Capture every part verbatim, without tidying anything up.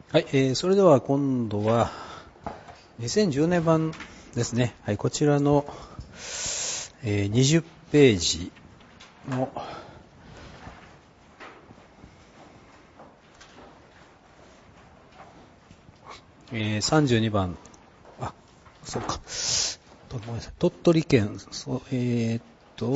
はい、えー、それでは今度はにせんじゅうねん版ですね。はい、こちらの、えー、にじゅっページの、えー、さんじゅうにばん、あ、そうか、ごめんなさい、鳥取県、そう、えーっと、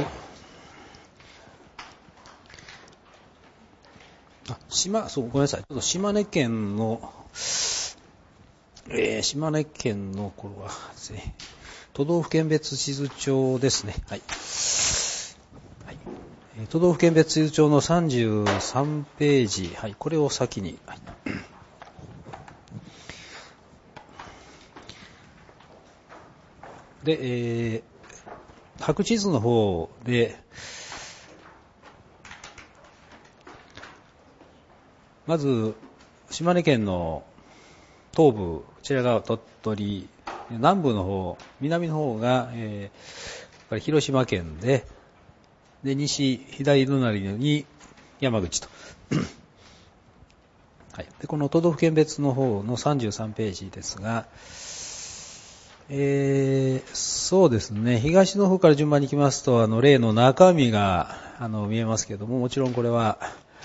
あ、島、そう、ごめんなさい、ちょっと島根県の、えー、島根県の頃はですね、都道府県別地図帳ですね。はい。はい、えー、都道府県別地図帳のさんじゅうさんページ、はい、これを先に、はい、で、えー、白地図の方で、まず、島根県の東部、こちらが鳥取、南部の方、南の方が、えー、広島県で、で、西、左隣に山口と。はい、でこの都道府県別の方のさんじゅうさんページですが、えー、そうですね、東の方から順番に行きますと、あの、例の中身が、あの、見えますけども、もちろんこれは、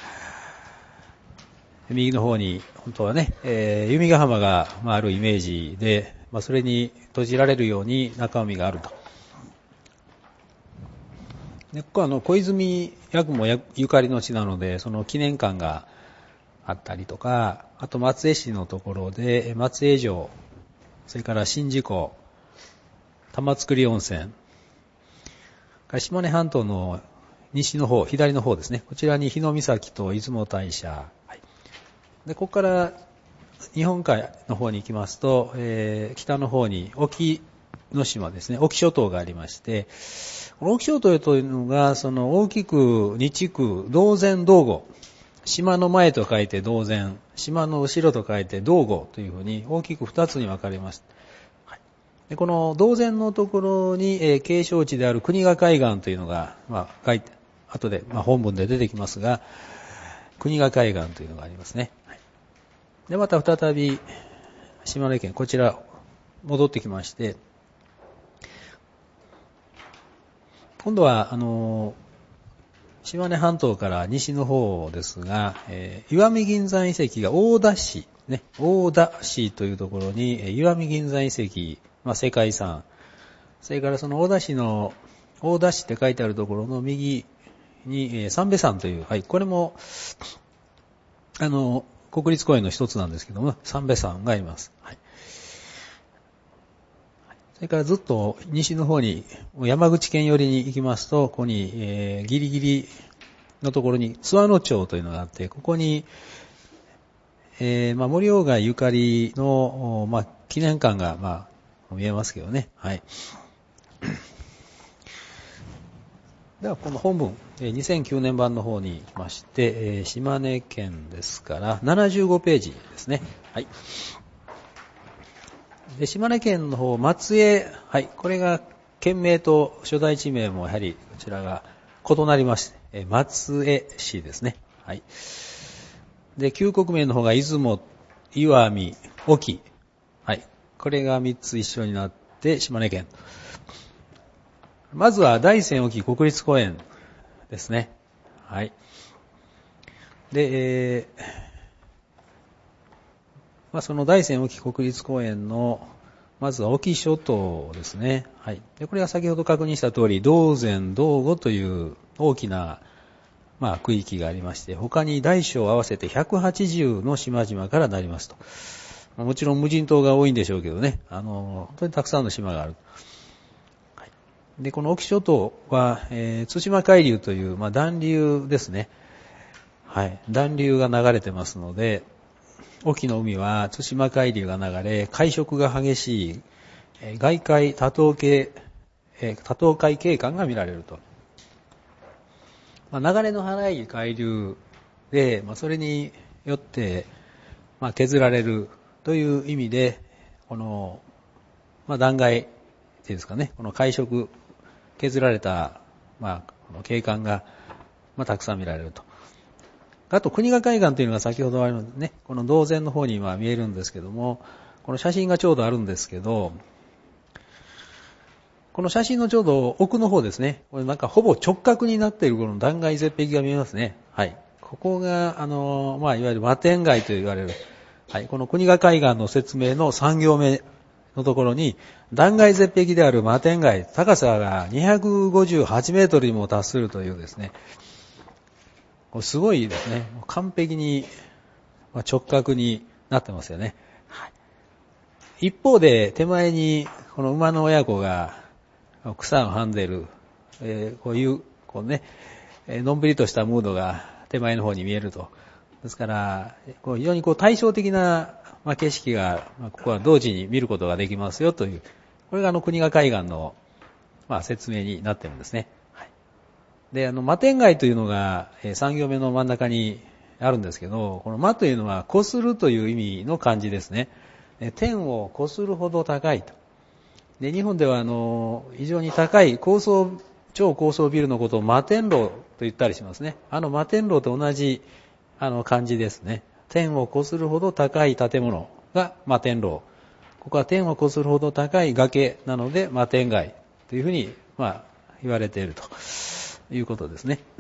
右の方に、本当はね、えー、弓ヶ浜が、まあ、あるイメージで、まあ、それに閉じられるように中海があると。でここはあの小泉八雲ゆかりの地なので、その記念館があったりとか、あと松江市のところで松江城、それから宍道湖、玉造温泉、島根半島の西の方、左の方ですね、こちらに日野岬と出雲大社、はい、でここから日本海の方に行きますと、えー、北の方に沖の島ですね、沖諸島がありまして、この沖諸島というのが、その大きく二地区、道前道後、島の前と書いて道前、島の後ろと書いて道後というふうに大きく二つに分かれます。はい、でこの道前のところに、えー、景勝地である国ヶ海岸というのが、まあ、書いて、後で、まあ、本文で出てきますが、国ヶ海岸というのがありますね。はい、で、また再び、島根県、こちら、戻ってきまして、今度は、あの、島根半島から西の方ですが、えー、石見銀山遺跡が大田市、ね、大田市というところに、えー、石見銀山遺跡、まあ、世界遺産、それからその大田市の、大田市って書いてあるところの右に、えー、三瓶山という、はい、これも、あの、国立公園の一つなんですけども、三瓶山がいます。はい、それからずっと西の方に、山口県寄りに行きますと、ここに、えー、ギリギリのところに津和野町というのがあって、ここに、えー、まあ、森鴎外ゆかりの、まあ、記念館が、まあ、見えますけどね。はい。では、この本文、にせんきゅうねん版の方に行きまして、えー、島根県ですから、ななじゅうごページですね。はい。で島根県の方、松江、はい、これが県名と所在地名もやはりこちらが異なりまして、松江市ですね。はい。で、旧国名の方が出雲、石見、隠岐、はい、これがみっつ一緒になって島根県。まずは大山隠岐国立公園ですね。はい。で、えーまあ、その大山隠岐国立公園のまずは隠岐諸島ですね。はい。で、これは先ほど確認した通り、道前、道後という大きな、まあ、区域がありまして、他に大小合わせてひゃくはちじゅうの島々からなりますと。もちろん無人島が多いんでしょうけどね、あの、本当にたくさんの島がある。はい、で、この隠岐諸島は、えー、対馬海流という、まあ、暖流ですね。はい。暖流が流れてますので、隠岐の海は対馬海流が流れ、海食が激しい、外海多島系、多島海景観が見られると。まあ、流れの速い海流で、まあ、それによって、まあ、削られるという意味で、この、まあ、断崖っていうんですかね、この海食、削られた、まあ、この景観が、まあ、たくさん見られると。 あと国ヶ海岸というのが先ほどあるのでね、この道前の方には見えるんですけども、この写真がちょうどあるんですけど、この写真のちょうど奥の方ですね、これなんかほぼ直角になっているこの断崖絶壁が見えますね。はい。ここが、あの、まあ、いわゆる摩天崖と言われる、はい、この国ヶ海岸の説明のさん行目のところに、断崖絶壁である摩天崖、高さがにひゃくごじゅうはちメートルにも達するというですね、これすごいですね。完璧に直角になってますよね。はい、一方で、手前にこの馬の親子が草をはんでいる、えー、こういう、こうね、のんびりとしたムードが手前の方に見えると。ですから、こう非常にこう対照的な、まあ、景色が、まあ、ここは同時に見ることができますよという、これがあの国ヶ海岸の、まあ、説明になっているんですね。はい、で、あの、摩天崖というのが、えー、さん行目の真ん中にあるんですけど、この摩というのは、こするという意味の漢字ですね。天をこするほど高いと。で、日本ではあの、非常に高い高層、超高層ビルのことを摩天楼と言ったりしますね。あの摩天楼と同じあの漢字ですね。天をこするほど高い建物が摩天楼。ここは天をこするほど高い崖なので摩天崖というふうに、まあ、言われているということですね。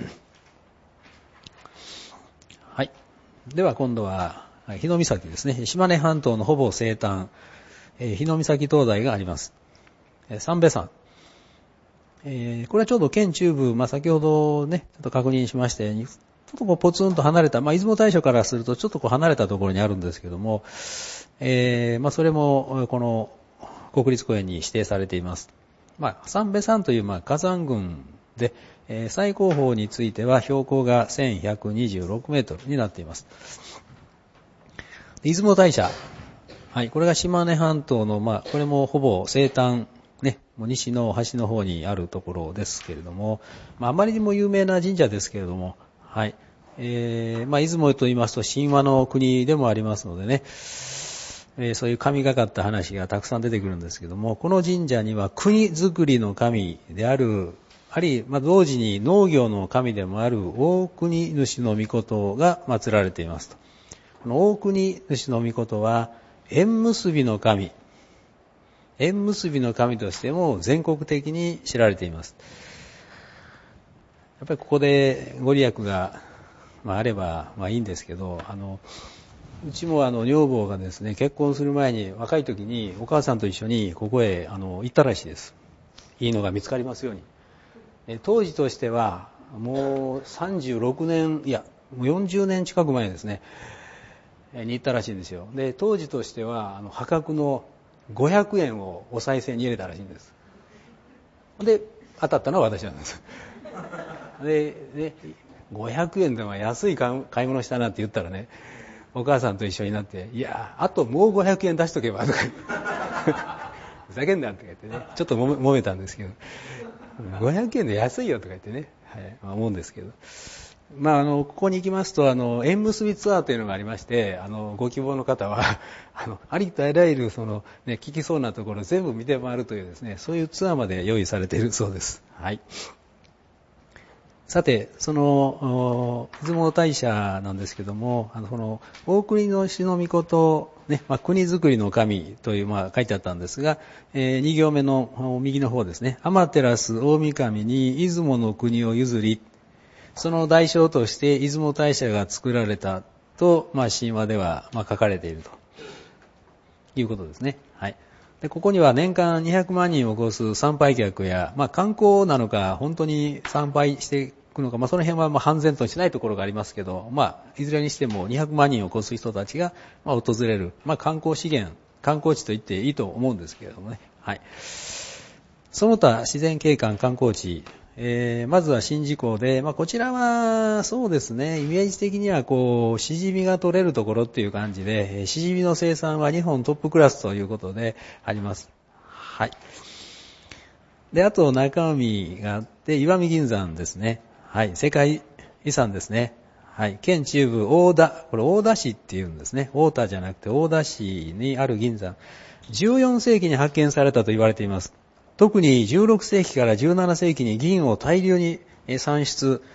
はい。では今度は日ノ岬ですね。島根半島のほぼ西端、日ノ岬灯台があります。三瓶山。えー、これはちょうど県中部、まあ、先ほどね、ちょっと確認しましたように、ちょっとこうポツンと離れた、まあ、出雲大社からするとちょっとこう離れたところにあるんですけども、えー、まあ、それもこの国立公園に指定されています。まあ、三瓶山というまあ火山群で、えー、最高峰については標高がせんひゃくにじゅうろくメートルになっています。出雲大社。はい、これが島根半島の、まあ、これもほぼ西端、ね、もう西の端の方にあるところですけれども、まあ、あまりにも有名な神社ですけれども、はい、えー、まあ、出雲と言いますと神話の国でもありますのでね、えー、そういう神がかった話がたくさん出てくるんですけども、この神社には国づくりの神である、あるいは、まあ、同時に農業の神でもある大国主の御事が祀られていますと。この大国主の御事は縁結びの神、縁結びの神としても全国的に知られています。やっぱりここでご利益が、まあ、あればまあいいんですけど、あのうちもあの女房がですね、結婚する前に若い時にお母さんと一緒にここへあの行ったらしいです。いいのが見つかりますように。え当時としてはもうさんじゅうろくねん、いやもうよんじゅうねん近く前ですね、に行ったらしいんですよ。で当時としてはあの破格のごひゃくえんをお賽銭に入れたらしいんです。で当たったのは私なんです。ででごひゃくえんでも安い買い物したなって言ったらね、お母さんと一緒になって、いやあともうごひゃくえん出しとけばとかふざけんなとか言ってね、ちょっとも め, 揉めたんですけど、ごひゃくえんで安いよとか言ってね、はい、まあ、思うんですけど、まあ、あのここに行きますとあの縁結びツアーというのがありまして、あのご希望の方はあのありとあらゆるその、ね、聞きそうなところ全部見て回るというですね、そういうツアーまで用意されているそうです。はい。さて、その出雲大社なんですけども、あのこの大国主の御事、ね、まあ、国づくりの神という、まあ、書いてあったんですが、えー、に行目の右の方ですね、天照大神に出雲の国を譲り、その代償として出雲大社が作られたと、まあ、神話では、まあ、書かれているということですね。はい。で、ここには年間にひゃくまんにんを超す参拝客や、まあ、観光なのか本当に参拝していくのか、まあ、その辺はまあ判然としないところがありますけど、まあ、いずれにしてもにひゃくまんにんを超す人たちが、まあ、訪れる、まあ、観光資源、観光地と言っていいと思うんですけれどもね。はい。その他自然景観観光地、えー、まずは宍道湖で、まあ、こちらはそうですね、イメージ的にはこうシジミが取れるところっていう感じで、シジミの生産は日本トップクラスということであります。はい。で、あと中海があって石見銀山ですね。はい、世界遺産ですね。はい、県中部大田、これ大田市っていうんですね。大田じゃなくて大田市にある銀山。じゅうよんせいきに発見されたと言われています。特にじゅうろくせいきからじゅうななせいきに銀を大量に産出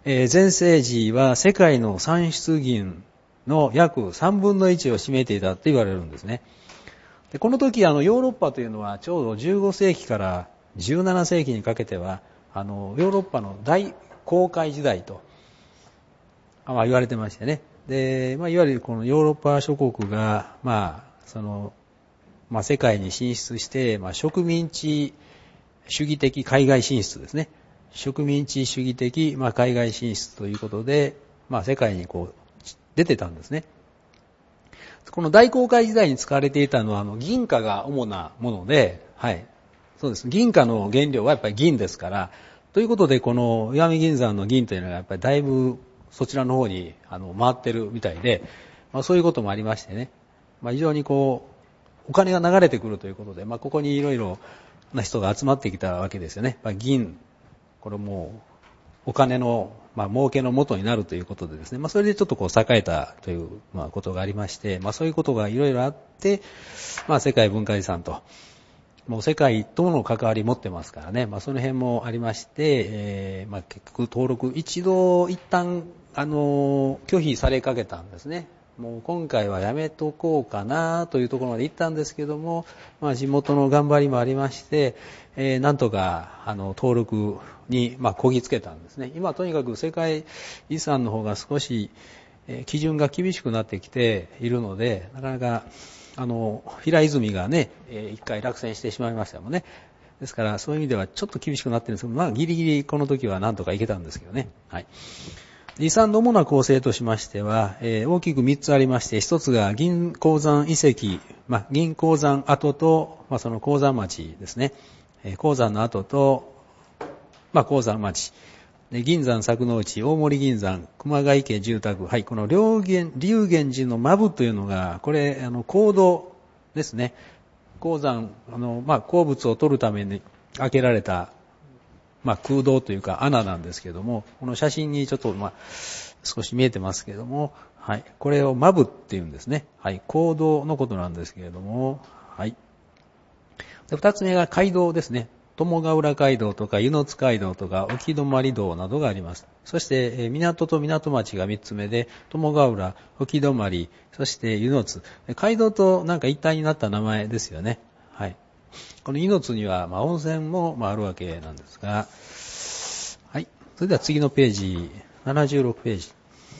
えー、全盛時は世界の産出銀の約さんぶんのいちを占めていたと言われるんですね。でこの時あのヨーロッパというのはちょうどじゅうごせいきからじゅうななせいきにかけてはあのヨーロッパの大航海時代と、まあ、言われてましてね。で、まあ、いわゆるこのヨーロッパ諸国が、まあ、その、まあ、世界に進出して、まあ、植民地主義的海外進出ですね。植民地主義的、まあ、海外進出ということで、まあ、世界にこう、出てたんですね。この大航海時代に使われていたのは、あの、銀貨が主なもので、はい。そうです。銀貨の原料はやっぱり銀ですから、ということで、この石見銀山の銀というのがやっぱりだいぶそちらの方にあの回ってるみたいで、まあ、そういうこともありましてね、まあ、非常にこう、お金が流れてくるということで、まあ、ここにいろいろな人が集まってきたわけですよね。まあ、銀、これもうお金の、まあ、儲けの元になるということでですね、まあ、それでちょっとこう栄えたという、まあ、ことがありまして、まあ、そういうことがいろいろあって、まあ、世界文化遺産と、もう世界との関わり持ってますからね、まあ、その辺もありまして、えーまあ、結局登録一度一旦あの拒否されかけたんですね。もう今回はやめとこうかなというところまで行ったんですけども、まあ、地元の頑張りもありまして、えー、なんとかあの登録にまあこぎつけたんですね。今とにかく世界遺産の方が少し、えー、基準が厳しくなってきているので、なかなかあの平泉がね、えー、一回落選してしまいましたもんね。ですからそういう意味ではちょっと厳しくなってるんですけど、まあギリギリこの時はなんとかいけたんですけどね。はい。遺産の主な構成としましては、えー、大きくみっつありまして、ひとつが銀鉱山遺跡、まあ、銀鉱山跡と、まあ、その鉱山町ですね。えー、鉱山の跡と、まあ、鉱山町。で銀山作之内、大森銀山、熊谷家住宅。はい、この龍源、龍源寺の間部というのが、これ、あの、坑道ですね。鉱山、あの、まあ、鉱物を取るために開けられた、まあ、空洞というか穴なんですけども、この写真にちょっと、まあ、少し見えてますけども、はい。これをマブっていうんですね。はい。坑道のことなんですけれども、はい。で、二つ目が街道ですね。友ヶ浦街道とか湯の津街道とか沖泊道などがあります。そして、えー、港と港町が三つ目で、友ヶ浦、沖泊、そして湯の津。街道となんか一体になった名前ですよね。はい。この湯の津には、まあ、温泉も、まあ、あるわけなんですが、はい。それでは次のページ、ななじゅうろくページ。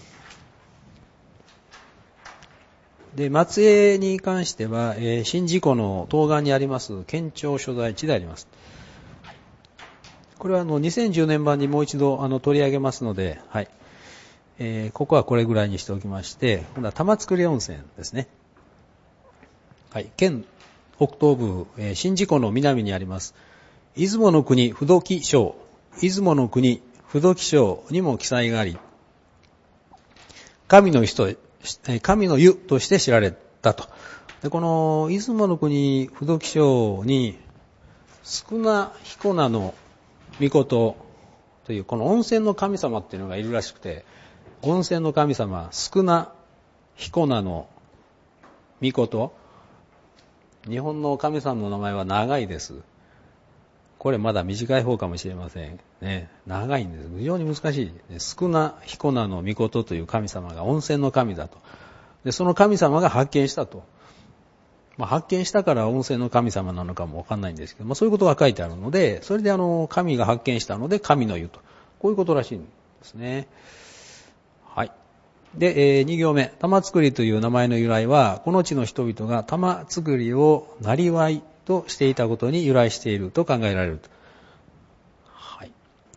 で、松江に関しては、えー、宍道湖の東岸にあります、県庁所在地であります。これはあの、にせんじゅうねん版にもう一度あの取り上げますので、はい。えー、ここはこれぐらいにしておきまして、今度は玉造温泉ですね。はい。県北東部、えー、宍道湖の南にあります。出雲の国不動記章、出雲の国不動記章にも記載があり、神の人、神の湯として知られたと。でこの出雲の国不動記章に、少な彦名の御事というこの温泉の神様っていうのがいるらしくて、温泉の神様、少な彦名の御事、日本の神様の名前は長いです。これまだ短い方かもしれません。ね、長いんです。非常に難しい。少な彦名の御事という神様が温泉の神だと。で、その神様が発見したと。まあ、発見したから温泉の神様なのかもわかんないんですけど、まあ、そういうことが書いてあるので、それであの、神が発見したので神の湯と。こういうことらしいんですね。はい。で、えー、に行目。玉造という名前の由来は、この地の人々が玉造をなりわいとしていたことに由来していると考えられると。はい。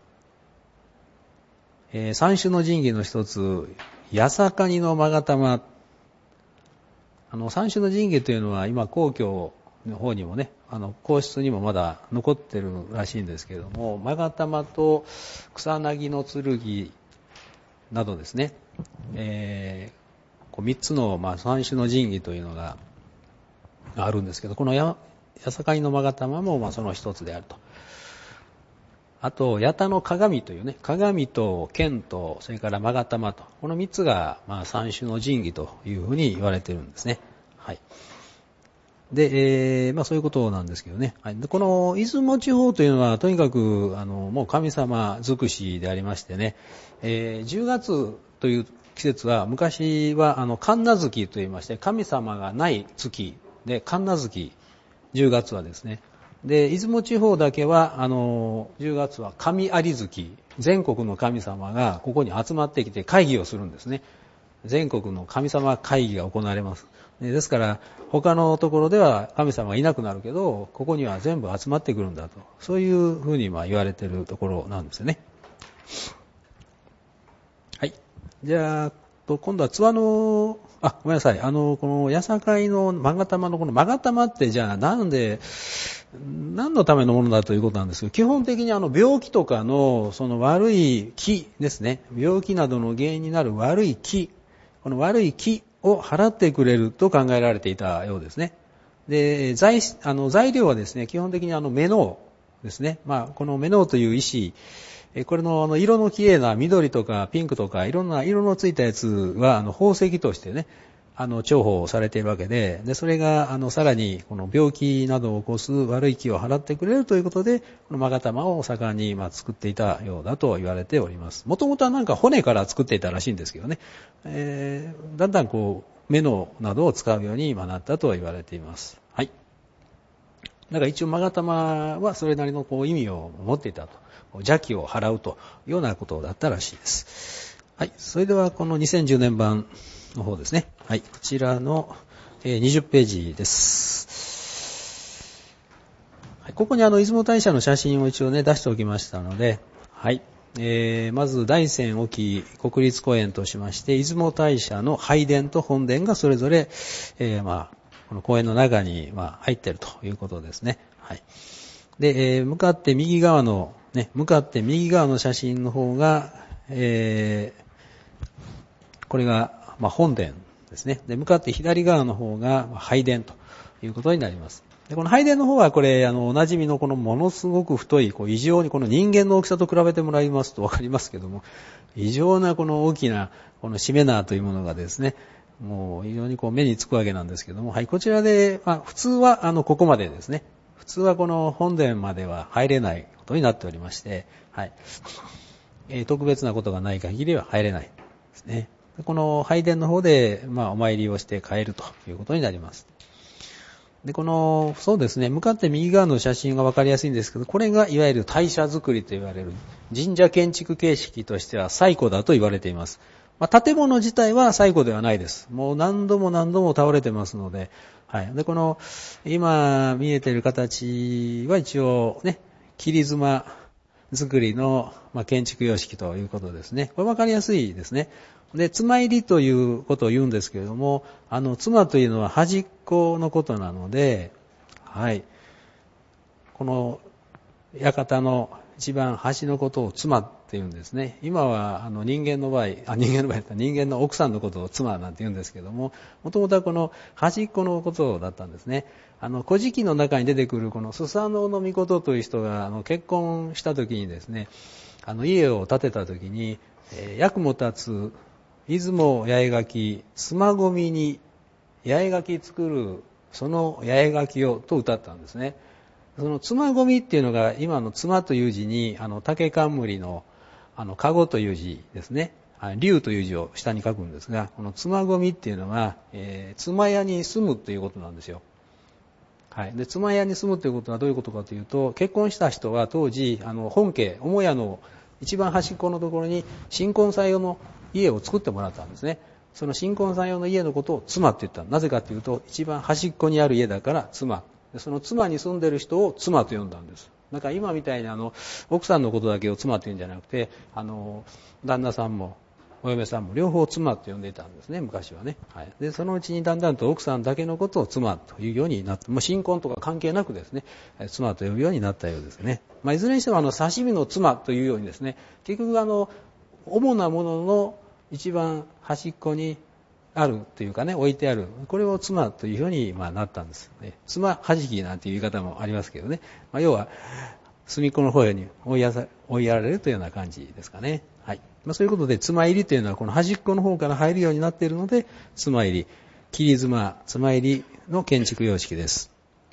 えー、三種の神器の一つ、八坂にの勾玉。あの、三種の神器というのは今皇居の方にもね、あの、皇室にもまだ残ってるらしいんですけれども、勾玉と草薙の剣などですね、えー、こう三つの、まあ、三種の神器というのがあるんですけど、このや八坂の勾玉も、まあ、その一つであると。あと、八田の鏡というね、鏡と剣と、それから勾玉と、この三つが、まあ、三種の神器というふうに言われているんですね。はい。 で、えー、まあそういうことなんですけどね。はい、でこの出雲地方というのは、とにかく、あの、もう神様尽くしでありましてね、えー、じゅうがつという季節は、昔は、あの、神無月と言いまして、神様がない月で、神無月、じゅうがつはですね。で、出雲地方だけは、あの、じゅうがつは神有月、全国の神様がここに集まってきて会議をするんですね。全国の神様会議が行われます。ですから、他のところでは神様がいなくなるけど、ここには全部集まってくるんだと。そういうふうにまあ言われているところなんですよね。はい。じゃあ、今度は津和の、あ、ごめんなさい。あの、この、八坂の勾玉のこの勾玉ってじゃあなんで、何のためのものだということなんですけど、基本的にあの病気とかのその悪い気ですね。病気などの原因になる悪い気、この悪い気を払ってくれると考えられていたようですね。で、材、あの材料はですね、基本的にあのメノウですね。まあ、このメノウという石、これのあの色の綺麗な緑とかピンクとかいろんな色のついたやつはあの宝石としてね、あの重宝されているわけで、でそれがあのさらにこの病気などを起こす悪い気を払ってくれるということで、この勾玉を盛んにまあ作っていたようだと言われております。もともとはなんか骨から作っていたらしいんですけどね、えー、だんだんこう目のなどを使うようになったと言われています。はい。だから一応勾玉はそれなりのこう意味を持っていたと。邪気を払うというようなことだったらしいです。はい。それではこのにせんじゅうねん版の方ですね。はい。こちらのにじゅっページです。はい、ここにあの出雲大社の写真を一応ね出しておきましたので、はい。えー、まず大山沖国立公園としまして、出雲大社の拝殿と本殿がそれぞれ、えー、まあこの公園の中にまあ入っているということですね。はい。で、えー、向かって右側のね、向かって右側の写真の方が、えー、これが、まあ、本殿ですね。で、向かって左側の方が拝殿ということになります。で、この拝殿の方はこれ、あの、おなじみのこのものすごく太い、こう異常にこの人間の大きさと比べてもらいますとわかりますけども、異常なこの大きな、このしめ縄というものがですね、もう非常にこう目につくわけなんですけども、はい、こちらで、まあ、普通はあの、ここまでですね、普通はこの本殿までは入れないことになっておりまして、はい。えー、特別なことがない限りは入れないですね。この拝殿の方で、まあ、お参りをして帰るということになります。で、この、そうですね、向かって右側の写真がわかりやすいんですけど、これがいわゆる大社造りと言われる神社建築形式としては最古だと言われています。まあ、建物自体は最古ではないです。もう何度も何度も倒れてますので、はい。で、この、今見えている形は一応ね、切妻作りの、まあ、建築様式ということですね。これ分かりやすいですね。で、妻入りということを言うんですけれども、あの、妻というのは端っこのことなので、はい。この、館の一番端のことを妻って言うんですね。今はあの人間の場合、あ、人間の場合、人間の奥さんのことを妻なんて言うんですけども、もともとはこの端っこのことだったんですね。あの、古事記の中に出てくるこのスサノオノミコトという人があの結婚した時にですね、あの家を建てた時に、えー、役も立つ、出雲八重垣、妻込みに八重垣作る、その八重垣をと歌ったんですね。その妻込みっていうのが今の妻という字にあの竹冠のあの籠という字ですね。竜という字を下に書くんですが、この妻込みっていうのは、えー、妻屋に住むということなんですよ。はい。で、妻屋に住むということはどういうことかというと、結婚した人は当時あの本家母屋の一番端っこのところに新婚さん用の家を作ってもらったんですね。その新婚さん用の家のことを妻って言った。なぜかというと、一番端っこにある家だから妻。その妻に住んでる人を妻と呼んだんです。だから今みたいにあの奥さんのことだけを妻と言うんじゃなくて、あの旦那さんもお嫁さんも両方妻と呼んでいたんですね、昔はね。はい。で、そのうちにだんだんと奥さんだけのことを妻というようになって、もう新婚とか関係なくですね、妻と呼ぶようになったようですね。まあ、いずれにしてもあの刺身の妻というようにですね、結局あの主なものの一番端っこにあるというかね、置いてある。これを妻というふうに、まあ、なったんです。妻はじきなんていう言い方もありますけどね。まあ、要は、隅っこの方に追いやさ、追いやられるというような感じですかね。はい。まあ、そういうことで、妻入りというのはこの端っこの方から入るようになっているので、妻入り、切り妻、妻入りの建築様式です。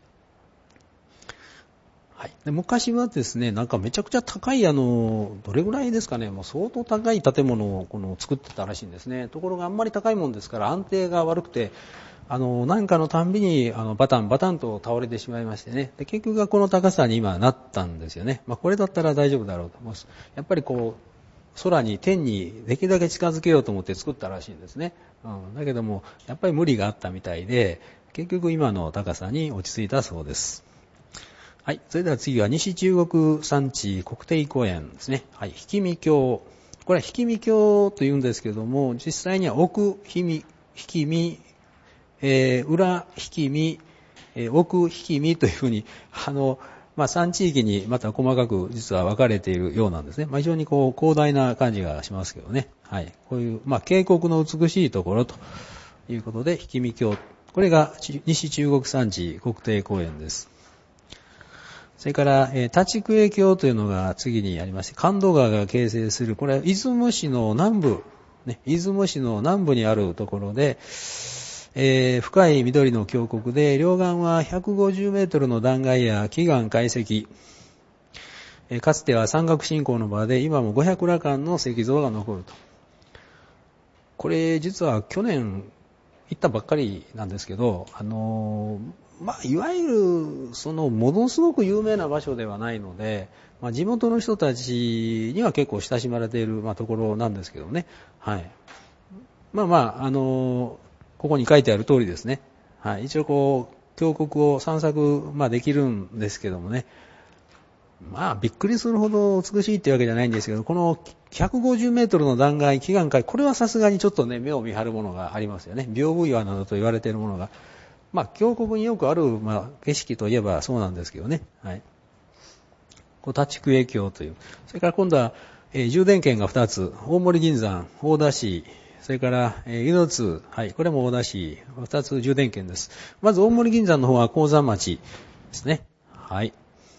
はい、で昔はですね、なんかめちゃくちゃ高い、あの、どれぐらいですかね、もう相当高い建物をこの作ってたらしいんですね。ところがあんまり高いもんですから安定が悪くて、あの、何かのたんびに、あの、バタンバタンと倒れてしまいましてね。で、結局はこの高さに今なったんですよね。まあ、これだったら大丈夫だろうと思います。やっぱりこう、空に、天にできるだけ近づけようと思って作ったらしいんですね。うん。だけども、やっぱり無理があったみたいで、結局今の高さに落ち着いたそうです。はい。それでは次は西中国山地国定公園ですね。はい。氷見峡。これは氷見峡と言うんですけれども、実際には奥氷見、氷見、えー、裏氷見、えー、奥氷見というふうに、あの、まあ、さん地域にまた細かく実は分かれているようなんですね。まあ、非常にこう、広大な感じがしますけどね。はい。こういう、まあ、渓谷の美しいところということで、氷見峡。これが西中国山地国定公園です。それから、えー、立久江峡というのが次にありまして、神戸川が形成する、これは出雲市の南部、ね、出雲市の南部にあるところで、えー、深い緑の峡谷で、両岸はひゃくごじゅうメートルの断崖や奇岩怪石、えー、かつては山岳信仰の場で、今もごひゃく羅漢の石像が残ると。これ、実は去年行ったばっかりなんですけど、あのー、まあ、いわゆる、その、ものすごく有名な場所ではないので、まあ、地元の人たちには結構親しまれている、まあ、ところなんですけどね。はい。まあまあ、あのー、ここに書いてある通りですね。はい。一応こう、峡谷を散策、まあできるんですけどもね。まあ、びっくりするほど美しいってわけじゃないんですけど、このひゃくごじゅうメートルの断崖、奇岩海、これはさすがにちょっとね、目を見張るものがありますよね。屏風岩などと言われているものが。まあ、峡谷によくある、まあ、景色といえばそうなんですけどね。はい。こう、立久江峡という。それから今度は、えー、充電圏がふたつ。大森銀山、大田市、それから、えー、湯の津、はい、これも大田市、ふたつ充電圏です。まず大森銀山の方は鉱山町ですね。はい。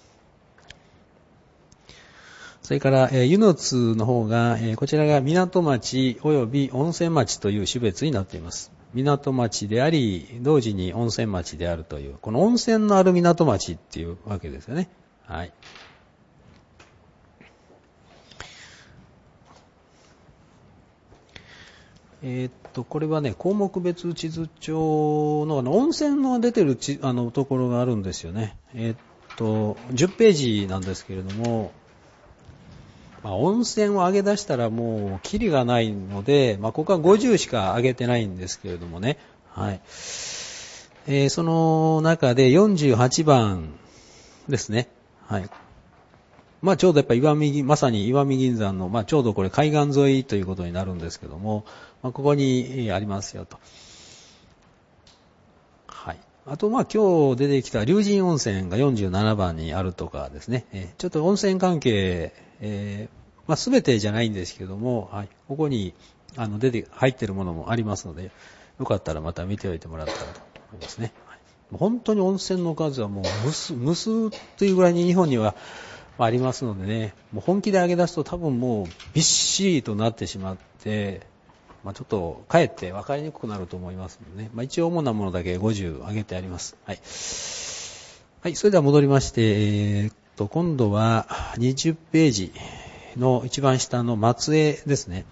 それから、えー、湯の津の方が、えー、こちらが港町及び温泉町という種別になっています。港町であり、同時に温泉町であるという、この温泉のある港町っていうわけですよね。はい。えー、っと、これはね、項目別地図帳の、あの、温泉の出てるち、あの、ところがあるんですよね。えー、っと、じゅっページなんですけれども、まあ、温泉を上げ出したらもう、キリがないので、まあ、ここはごじゅうしか上げてないんですけれどもね。はい。えー、その中でよんじゅうはちばんですね。はい。まあちょうどやっぱ岩見、まさに岩見銀山の、まあちょうどこれ海岸沿いということになるんですけども、まあ、ここにありますよと。はい。あとまあ今日出てきた龍神温泉がよんじゅうななばんにあるとかですね。えー、ちょっと温泉関係、えー、まあ全てじゃないんですけども、はい。ここにあの出て、入ってるものもありますので、よかったらまた見ておいてもらったらと思いますね。はい、本当に温泉の数はもう無数、無数というぐらいに日本にはありますのでね、もう本気で上げ出すと多分もうびっしりとなってしまって、まあ、ちょっとかえって分かりにくくなると思いますのでね、まあ、一応主なものだけごじゅう上げてあります。はい。はい、それでは戻りまして、えー、っと、今度はにじゅっページの一番下の松江ですね。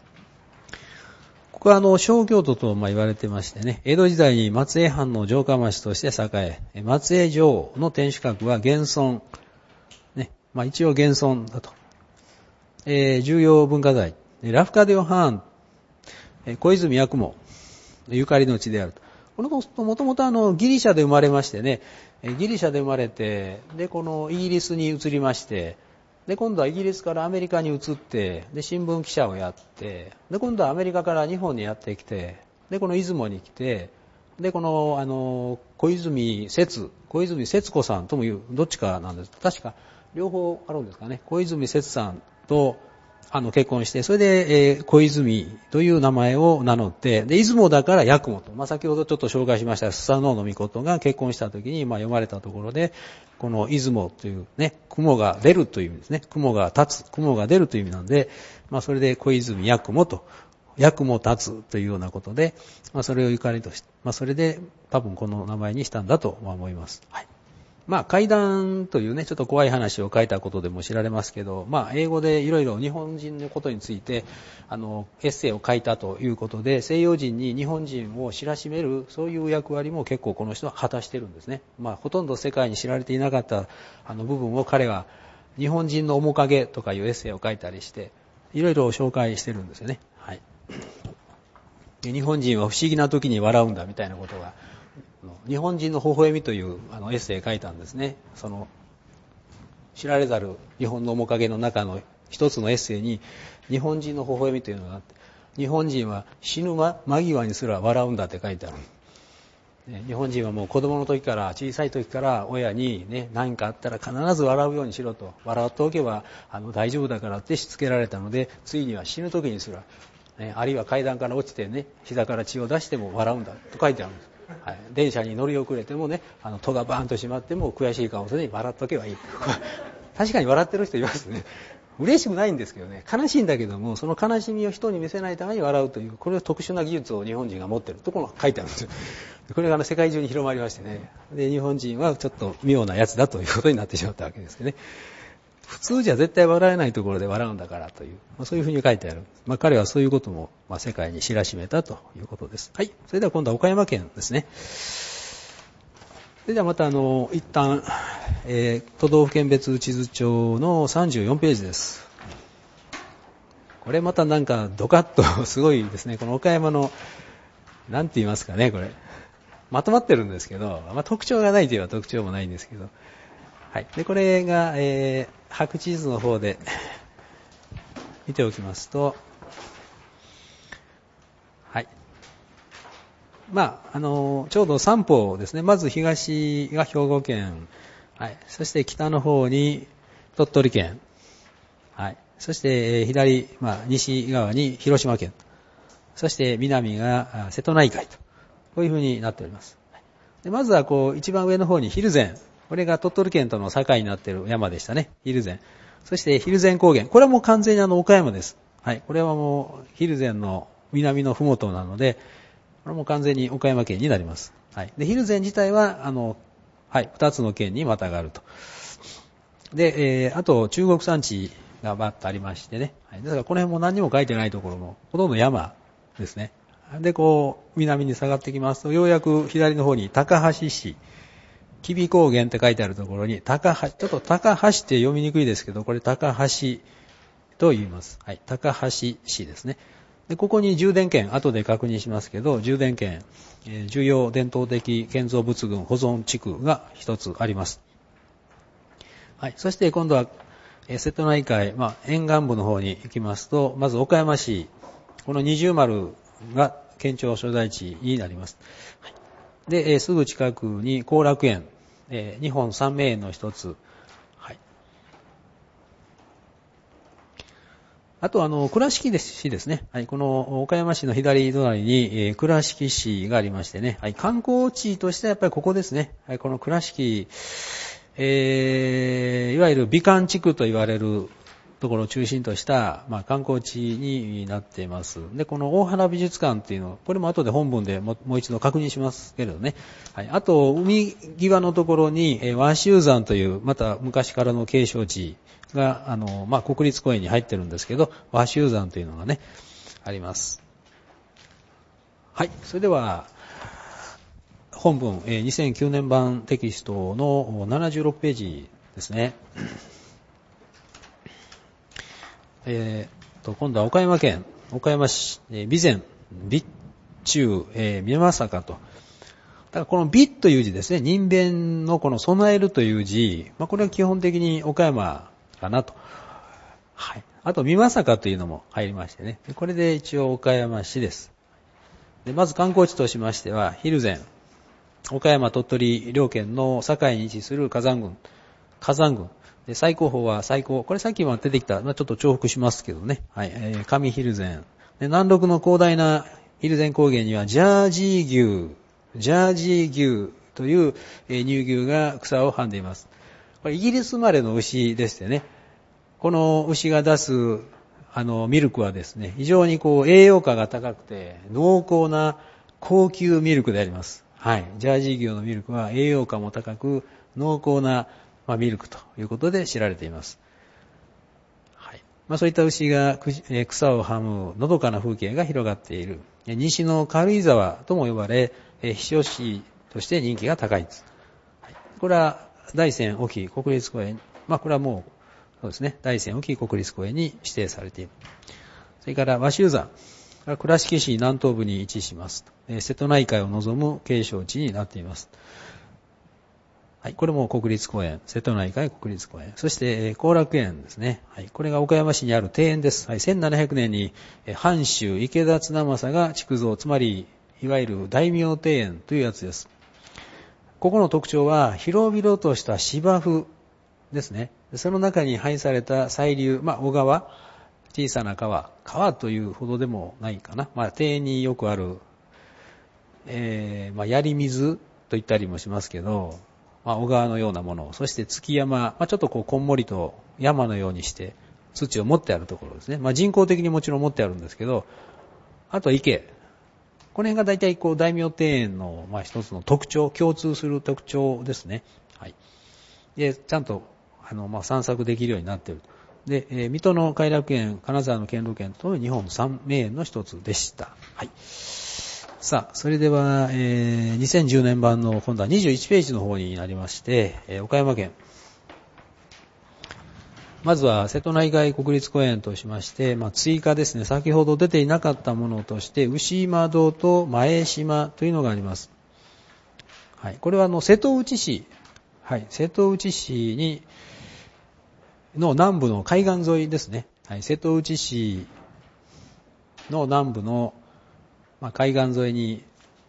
ここはあの、小京都とまあ言われてましてね、江戸時代に松江藩の城下町として栄え、松江城の天守閣は現存、ね、まあ一応現存だと。えー、重要文化財、ラフカデオハーン、小泉八雲、ゆかりの地であると。この人もともとあの、ギリシャで生まれましてね、ギリシャで生まれて、で、このイギリスに移りまして、で、今度はイギリスからアメリカに移って、で、新聞記者をやって、で、今度はアメリカから日本にやってきて、で、この出雲に来て、で、この、あの、小泉節、小泉節子さんともいう、どっちかなんです。確か、両方あるんですかね。小泉節さんと、あの、結婚して、それで、えー、小泉という名前を名乗って、で、出雲だから八雲と。まあ、先ほどちょっと紹介しましたスサノオノミコトが結婚した時に、まあ、読まれたところで、この出雲というね、雲が出るという意味ですね。雲が立つ、雲が出るという意味なんで、まあ、それで小泉八雲と役も立つというようなことで、まあ、それをゆかりとして、まあ、それで多分この名前にしたんだと思います。はい。まあ、怪談というね、ちょっと怖い話を書いたことでも知られますけど、まあ、英語でいろいろ日本人のことについて、あの、エッセイを書いたということで、西洋人に日本人を知らしめる、そういう役割も結構この人は果たしてるんですね。まあ、ほとんど世界に知られていなかったあの部分を彼は、日本人の面影とかいうエッセイを書いたりして、いろいろ紹介してるんですよね。はい。で、日本人は不思議な時に笑うんだみたいなことが、日本人の微笑みというあのエッセイを書いたんですね。その知られざる日本の面影の中の一つのエッセイに日本人の微笑みというのがあって、日本人は死ぬ間際にすら笑うんだって書いてある。日本人はもう子供の時から小さい時から親にね、何かあったら必ず笑うようにしろと、笑っておけばあの大丈夫だからってしつけられたので、ついには死ぬ時にすら、ね、あるいは階段から落ちてね、膝から血を出しても笑うんだと書いてあるんです。はい、電車に乗り遅れてもね、あの戸がバーンと閉まっても悔しい顔せずに笑っとけばいい。確かに笑ってる人いますね。嬉しくないんですけどね、悲しいんだけども、その悲しみを人に見せないために笑うという、これは特殊な技術を日本人が持っているところが書いてあるんですよ。これがあの世界中に広まりましてね、で日本人はちょっと妙なやつだということになってしまったわけですね。普通じゃ絶対笑えないところで笑うんだからという、まあ、そういうふうに書いてある。まあ、彼はそういうことも、まあ、世界に知らしめたということです。はい。それでは今度は岡山県ですね。それではまたあの一旦、えー、都道府県別地図帳のさんじゅうよんページです。これまたなんかドカッとすごいですね。この岡山のなんて言いますかね、これまとまってるんですけど、まあ、特徴がないといえば特徴もないんですけど、はい。でこれが、えー、白地図の方で見ておきますと、はい。まあ、あの、ちょうど三方ですね。まず東が兵庫県、はい。そして北の方に鳥取県、はい。そして左、まあ、西側に広島県、そして南が瀬戸内海と、こういうふうになっております。でまずはこう一番上の方に蒜山、これが鳥取県との境になっている山でしたね。蒜山。そして蒜山高原、これはもう完全にあの岡山です。はい。これはもう蒜山の南のふもとなので、これも完全に岡山県になります。はい。で、蒜山自体は、あの、はい、二つの県にまたがると。で、えー、あと中国山地がバッとありましてね。はい。ですからこの辺も何にも書いてないところも、ほとんど山ですね。で、こう、南に下がってきますと、ようやく左の方に高橋市、吉備高原って書いてあるところに、高橋、ちょっと高橋って読みにくいですけど、これ高橋と言います。はい。高橋市ですね。で、ここに充電圏、後で確認しますけど、充電圏、えー、重要伝統的建造物群保存地区が一つあります。はい。そして今度は、えー、瀬戸内海、まあ、沿岸部の方に行きますと、まず岡山市、この二重丸が県庁所在地になります。はい。で、えー、すぐ近くに後楽園、えー、日本三名園の一つ、あと、あの、倉敷市ですね。はい、この岡山市の左隣に、えー、倉敷市がありましてね。はい、観光地としてはやっぱりここですね。はい、この倉敷、えー、いわゆる美観地区と言われるところを中心とした、まあ、観光地になっています。で、この大原美術館っていうの、これも後で本文でももう一度確認しますけれどね。はい、あと、海際のところに、えー、和州山という、また昔からの景勝地、が、あの、まあ、国立公園に入ってるんですけど、和州山というのがね、あります。はい。それでは、本文、えー、にせんきゅうねん版テキストのななじゅうろくページですね。えー、と、今度は岡山県、岡山市、えー、備前、備中、えー、美作と。だからこの美という字ですね、人弁のこの備えるという字、まあ、これは基本的に岡山かなと。はい。あと、美作というのも入りましてね。これで一応岡山市です。でまず観光地としましては、蒜山、岡山鳥取両県の境に位置する火山群、火山群。で最高峰は最高、これさっきも出てきた、まあ、ちょっと重複しますけどね。はい。えー、上蒜山。で南麓の広大な蒜山高原には、ジャージー牛、ジャージー牛という、えー、乳牛が草をはんでいます。これイギリス生まれの牛でしてね、この牛が出すあの、ミルクはですね、非常にこう、栄養価が高くて、濃厚な高級ミルクであります。はい。ジャージー牛のミルクは栄養価も高く、濃厚な、まあ、ミルクということで知られています。はい。まあ、そういった牛が草をはむのどかな風景が広がっている。西の軽井沢とも呼ばれ、避暑地として人気が高いです。はい。これは大山沖国立公園。まあ、これはもう、そうですね。大山沖国立公園に指定されている。それから和州山。倉敷市南東部に位置します。瀬戸内海を望む景勝地になっています。はい。これも国立公園。瀬戸内海国立公園。そして、後楽園ですね。はい。これが岡山市にある庭園です。はい。せんななひゃくねんに、藩主池田綱政が築造、つまり、いわゆる大名庭園というやつです。ここの特徴は、広々とした芝生ですね。その中に配された細流、まあ、小川、小さな川、川というほどでもないかな。まあ、庭園によくある、えー、まあ、槍水と言ったりもしますけど、まあ、小川のようなもの、そして築山、まあ、ちょっとこうこんもりと山のようにして土を持ってあるところですね。まあ、人工的にもちろん持ってあるんですけど、あと池。この辺が大体こう大名庭園のまあ一つの特徴、共通する特徴ですね。はい。で、ちゃんとあのまあ散策できるようになっている。で、えー、水戸の偕楽園、金沢の兼六園と日本三名園の一つでした。はい。さあ、それでは、えー、にせんじゅうねん版の今度はにじゅういちページの方になりまして、えー、岡山県。まずは瀬戸内海国立公園としまして、まあ、追加ですね、先ほど出ていなかったものとして、牛間堂と前島というのがあります。はい。これはあの瀬戸内市、はい、瀬戸内市に、の南部の海岸沿いですね。はい、瀬戸内市の南部のまあ、海岸沿いに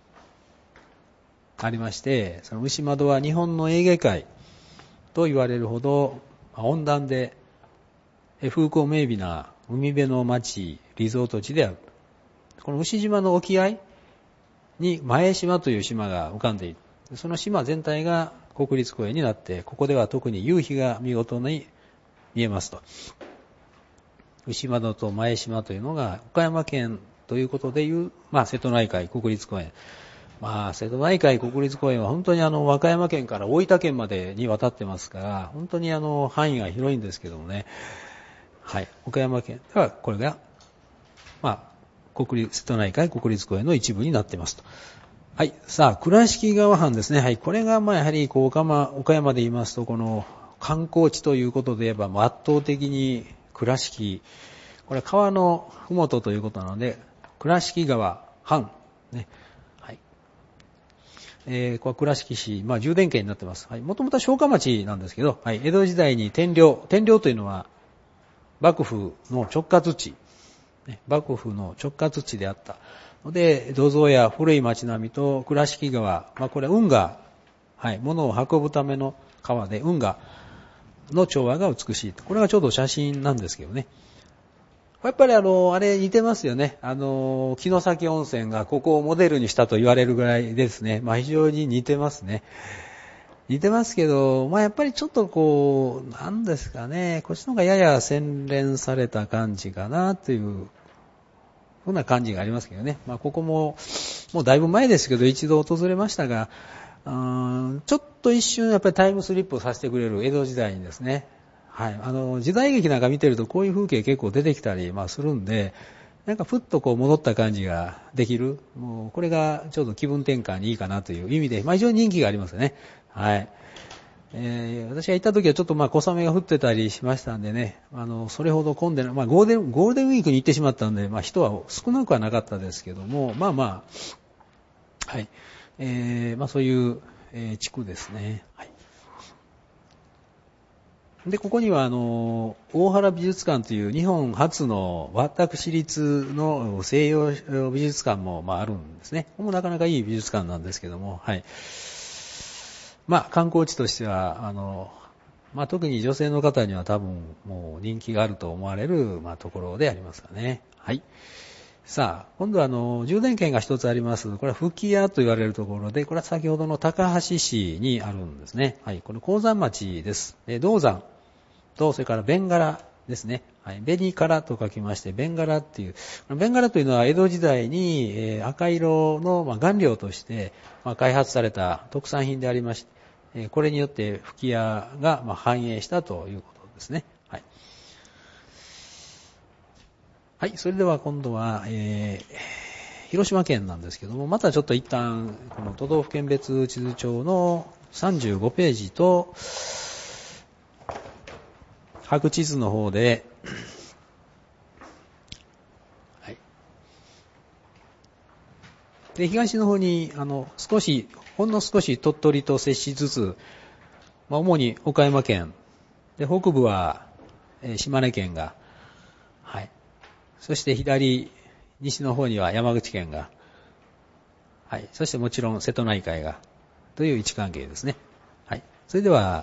ありまして、その牛窓は日本のエーゲ海と言われるほど、まあ、温暖で風光明媚な海辺の町、リゾート地である。この牛島の沖合に前島という島が浮かんでいる。その島全体が国立公園になって、ここでは特に夕日が見事に見えますと。牛窓と前島というのが岡山県ということでいう、まあ、瀬戸内海国立公園。まあ、瀬戸内海国立公園は本当にあの、和歌山県から大分県までに渡ってますから、本当にあの、範囲が広いんですけどもね。はい。岡山県では、これが、まあ、国立、瀬戸内海国立公園の一部になっていますと。はい。さあ、倉敷川畔ですね。はい。これが、まあ、やはり、こう、岡山、岡山で言いますと、この、観光地ということで言えば、圧倒的に倉敷、これは川のふもとということなので、倉敷川畔、ね。はい。えー、これは倉敷市、まあ、充電圏になってます。はい。もともとは商家町なんですけど、はい。江戸時代に天領、天領というのは、幕府の直轄地、ね、幕府の直轄地であったので、土蔵や古い町並みと倉敷川、まあ、これは運河、はい。物を運ぶための川で、運河の調和が美しい。これがちょうど写真なんですけどね。やっぱりあの、あれ似てますよね。あの、城崎温泉がここをモデルにしたと言われるぐらいですね。まあ非常に似てますね。似てますけど、まあやっぱりちょっとこう、なんですかね、こっちの方がやや洗練された感じかなという、そんな感じがありますけどね。まあここも、もうだいぶ前ですけど一度訪れましたが、うーんちょっと一瞬やっぱりタイムスリップをさせてくれる江戸時代にですね、はい。あの、時代劇なんか見てるとこういう風景結構出てきたり、まあするんで、なんかふっとこう戻った感じができる。もうこれがちょっと気分転換にいいかなという意味で、まあ非常に人気がありますよね。はい。えー、私が行った時はちょっとまあ小雨が降ってたりしましたんでね、あの、それほど混んでない、まあゴールデン、ゴールデンウィークに行ってしまったんで、まあ人は少なくはなかったですけども、まあまあ、はい。えー、まあそういう、えー、地区ですね。はい。で、ここには、あの、大原美術館という日本初の私立の西洋美術館も、まあ、あるんですね。ここもなかなかいい美術館なんですけども、はい。まあ、観光地としては、あの、まあ、特に女性の方には多分、もう人気があると思われる、まあ、ところでありますかね。はい。さあ、今度はあの、充電圏が一つあります。これは吹屋と言われるところで、これは先ほどの高橋市にあるんですね。はい。これ鉱山町です。で、銅山と、それからベンガラですね。はい。紅殻と書きまして、ベンガラっていう、ベンガラというのは江戸時代に、えー、赤色の、まあ、顔料として、まあ、開発された特産品でありまして、えー、これによって吹き矢が、まあ、繁栄したということですね。はい。はい。それでは今度は、えー、広島県なんですけども、またちょっと一旦、この都道府県別地図帳のさんじゅうごページと、白地図の方で、はい、で東の方にあの少しほんの少し鳥取と接しつつ、まあ、主に岡山県で北部は、えー、島根県が、はい、そして左西の方には山口県が、はい、そしてもちろん瀬戸内海がという位置関係ですね。はい、それでは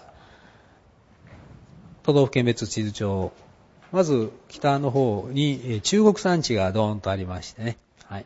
都道府県別地図帳、まず北の方に中国山地がドーンとありましてね。はい。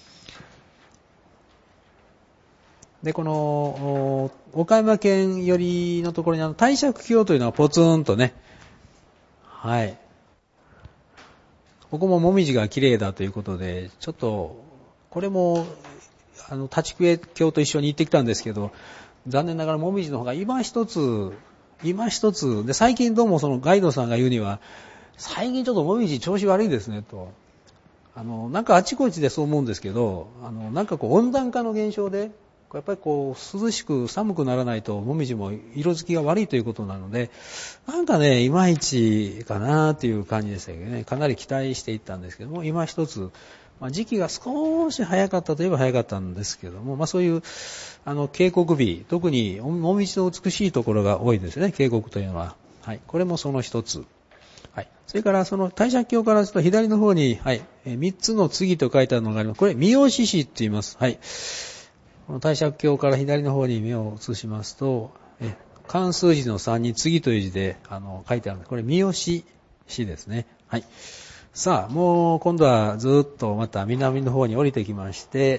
で、この岡山県寄りのところにあの帝釈峡というのがポツンとね。はい。ここももみじが綺麗だということで、ちょっとこれもあの立久峡と一緒に行ってきたんですけど、残念ながらもみじの方が今一つ。今一つで、最近どうもそのガイドさんが言うには、最近ちょっともみじ調子悪いですねと。あのなんかあちこちでそう思うんですけど、あのなんかこう温暖化の現象でやっぱりこう涼しく寒くならないともみじも色づきが悪いということなので、なんかねいまいちかなという感じでしたけどね、かなり期待していったんですけども、今一つ、まあ、時期が少し早かったといえば早かったんですけども、まあ、そういうあの渓谷美、特にもみじの美しいところが多いですね、渓谷というのは。はい、これもその一つ。はい。それからその帝釈峡からちょっと左の方に、はい、三つの次と書いてあるのがあります。これ三好市って言います。はい。この帝釈峡から左の方に目を移しますと、え漢数字のさんに次という字であの書いてあるんです。これ三好市ですね。はい。さあ、もう今度はずっとまた南の方に降りてきまして、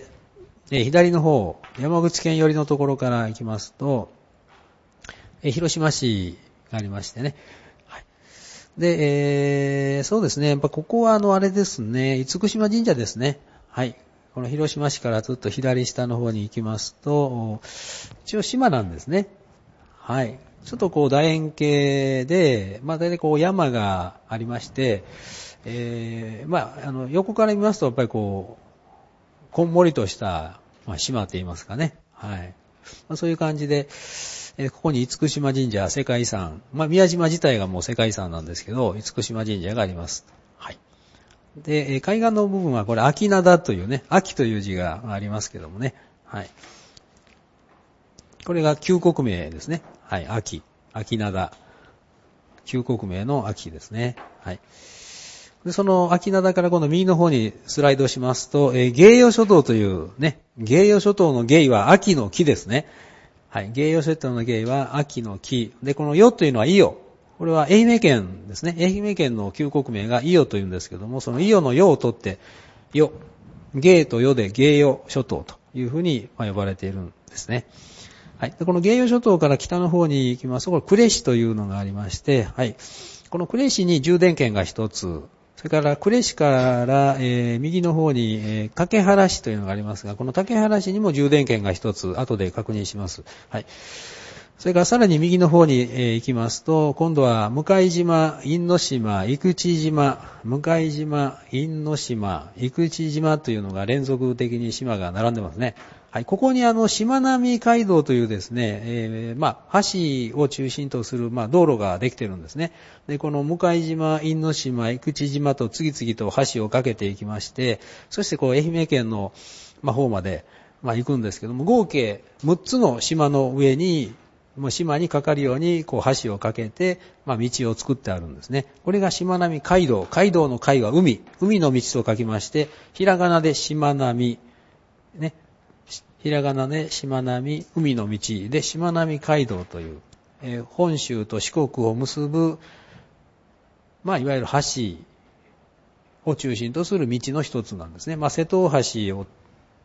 え左の方、山口県寄りのところから行きますと、え広島市がありましてね。はい。で、えー、そうですね。やっぱここはあのあれですね、厳島神社ですね。はい。この広島市からずっと左下の方に行きますと、一応島なんですね。はい。ちょっとこう楕円形で、まあ大体こう山がありまして、えー、まああの横から見ますとやっぱりこうこんもりとした、まあ、島と言いますかね。はい。まあ、そういう感じで、えー、ここに厳島神社世界遺産、まあ宮島自体がもう世界遺産なんですけど、厳島神社があります。はい。で、海岸の部分はこれ秋灘というね、秋という字がありますけどもね。はい。これが旧国名ですね。はい、秋。秋灘。旧国名の秋ですね。はい。で、その秋灘から今度右の方にスライドしますと、えー、芸予諸島というね、芸予諸島の芸は秋の木ですね。はい。芸予諸島の芸は秋の木。で、この予というのは伊予。これは愛媛県ですね。愛媛県の旧国名が伊予というんですけども、その伊予の予を取って、予。芸と予で芸予諸島というふうに呼ばれているんですね。はい。でこの芸予諸島から北の方に行きますと、これ呉市というのがありまして、はい。この呉市に充電圏が一つ、それから呉市から、えー、右の方に、えー、竹原市というのがありますが、この竹原市にも充電圏が一つ、後で確認します。はい。それからさらに右の方に、えー、行きますと、今度は向島、因島、生口島、向島、因島、生口島というのが連続的に島が並んでますね。はい、ここにあの、しまなみ海道というですね、えー、まあ、橋を中心とする、まあ、道路ができているんですね。で、この向島、因島、生口島と次々と橋を架けていきまして、そしてこう、愛媛県の、まあ、方まで、まあ、行くんですけども、合計むっつの島の上に、もう島にかかるように、こう、橋を架けて、まあ、道を作ってあるんですね。これがしまなみ海道。海道の海は海。海の道と書きまして、ひらがなでしまなみ。ね。ひらがなでしまなみ、海の道でしまなみ海道という、えー、本州と四国を結ぶ、まあ、いわゆる橋を中心とする道の一つなんですね。まあ、瀬戸大橋を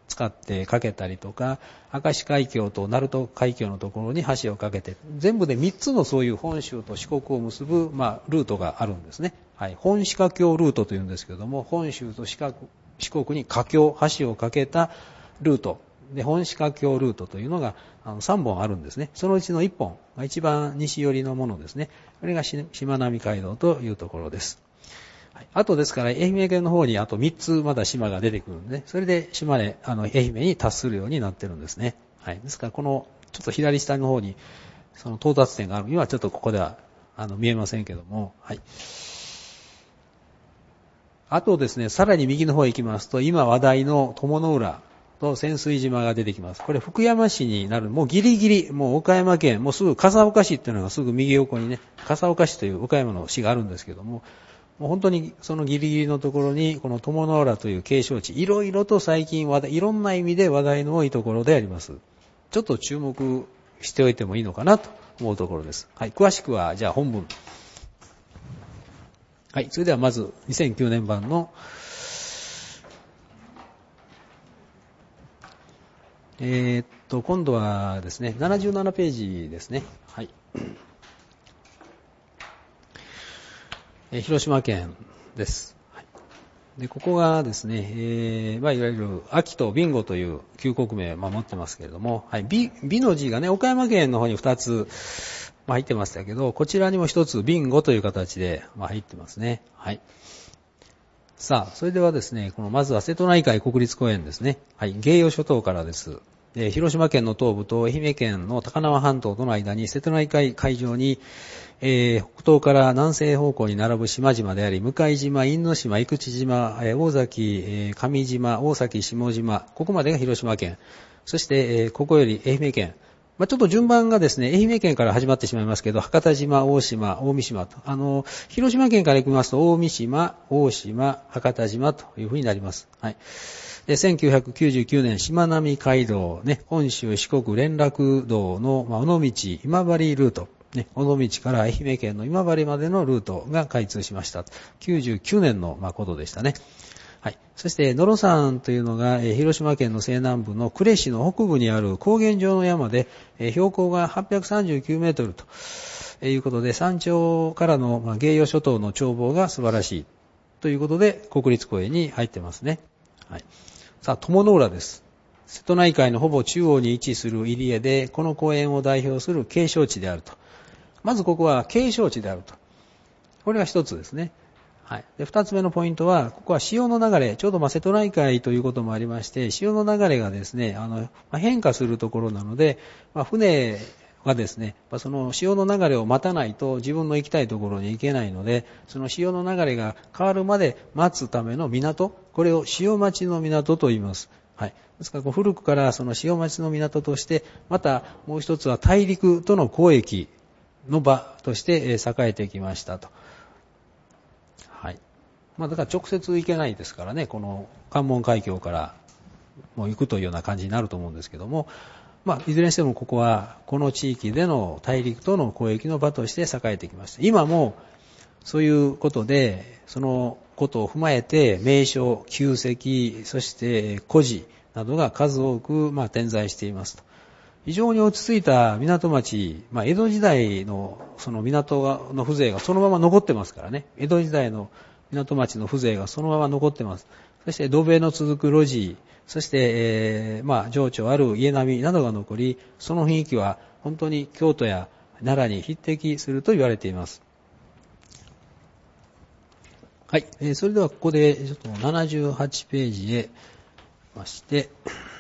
使って架けたりとか、明石海峡と鳴門海峡のところに橋を架けて、全部でみっつのそういう本州と四国を結ぶ、まあ、ルートがあるんですね。はい。本四架橋ルートというんですけども、本州と四国、四国に架橋、橋を架けたルート。で、本四架橋ルートというのがあのさんぼんあるんですね。そのうちのいっぽんが一番西寄りのものですね。これがしまなみ海道というところです。はい、あとですから、愛媛県の方にあとみっつまだ島が出てくるんでね。それで島根、あの、愛媛に達するようになってるんですね。はい。ですから、この、ちょっと左下の方に、その到達点がある。今はちょっとここでは、あの、見えませんけども、はい。あとですね、さらに右の方へ行きますと、今話題の友の浦と潜水島が出てきます。これ福山市になる、もうギリギリ、もう岡山県、もうすぐ笠岡市っていうのがすぐ右横にね、笠岡市という岡山の市があるんですけども、もう本当にそのギリギリのところに、この友の浦という景勝地、いろいろと最近話題、いろんな意味で話題の多いところであります。ちょっと注目しておいてもいいのかなと思うところです。はい、詳しくは、じゃあ本文。はい、それではまずにせんきゅうねん版の、えー、っと、今度はですね、ななじゅうななページですね。はい。えー、広島県です。はい、で、ここがですね、えー、まあ、いわゆる、秋とビンゴという旧国名を守ってますけれども、はい、美、美の字がね、岡山県の方にふたつ、まあ、入ってましたけど、こちらにもひとつ、ビンゴという形で、まあ、入ってますね。はい。さあ、それではですね、このまずは瀬戸内海国立公園ですね。はい、芸予諸島からです。えー、広島県の東部と愛媛県の高輪半島との間に瀬戸内海海上に、えー、北東から南西方向に並ぶ島々であり、向島、因島、生口島、えー、大崎、えー、上島、大崎、下島、ここまでが広島県。そして、えー、ここより愛媛県。まあ、ちょっと順番がですね、愛媛県から始まってしまいますけど、博多島、大島、大三島と。あの、広島県から行きますと、大三島、大島、博多島というふうになります。はい。で、せんきゅうひゃくきゅうじゅうきゅうねん、しまなみ海道、ね、本州四国連絡道の、まあ、尾道、今治ルート。ね、尾道から愛媛県の今治までのルートが開通しました。きゅうじゅうきゅうねんの、まあ、ことでしたね。はい。そして、野呂山というのが、えー、広島県の西南部の呉市の北部にある高原上の山で、えー、標高がはっぴゃくさんじゅうきゅうメートルということで、山頂からの、まあ、芸予諸島の眺望が素晴らしいということで、国立公園に入ってますね。はい。さあ、友の浦です。瀬戸内海のほぼ中央に位置する入り江で、この公園を代表する景勝地であると。まずここは景勝地であると。これが一つですね。はい。で、二つ目のポイントは、ここは潮の流れ、ちょうどまあ瀬戸内海ということもありまして、潮の流れがですね、あの、まあ、変化するところなので、まあ、船はですね、まあ、その潮の流れを待たないと自分の行きたいところに行けないので、その潮の流れが変わるまで待つための港、これを潮待ちの港と言います。はい。ですからこう古くからその潮待ちの港として、またもう一つは大陸との交易の場として栄えてきましたと。はい。まあだから直接行けないですからね、この関門海峡からもう行くというような感じになると思うんですけども、まあいずれにしてもここはこの地域での大陸との交易の場として栄えてきました。今もそういうことで、そのことを踏まえて名所、旧跡、そして古寺などが数多くまあ点在していますと。非常に落ち着いた港町、まあ、江戸時代のその港の風情がそのまま残ってますからね。江戸時代の港町の風情がそのまま残ってます。そして土塀の続く路地、そして、えー、まあ、情緒ある家並みなどが残り、その雰囲気は本当に京都や奈良に匹敵すると言われています。はい。えー、それではここでちょっとななじゅうはちページへまして、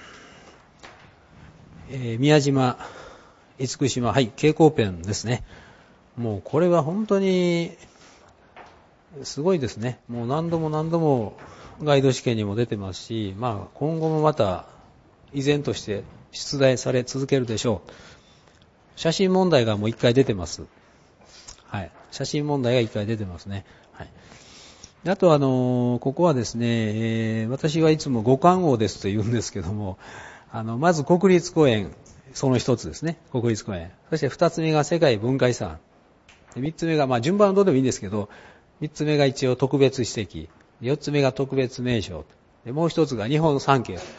えー、宮島、厳島、はい、蛍光ペンですね。もうこれは本当にすごいですね。もう何度も何度もガイド試験にも出てますし、まあ今後もまた依然として出題され続けるでしょう。写真問題がもう一回出てます。はい。写真問題が一回出てますね。はい。あとあのー、ここはですね、えー、私はいつも五冠王ですと言うんですけども、あの、まず国立公園、その一つですね。国立公園。そして二つ目が世界文化遺産。三つ目が、まあ順番はどうでもいいんですけど、三つ目が一応特別史跡。四つ目が特別名勝。でもう一つが日本三景。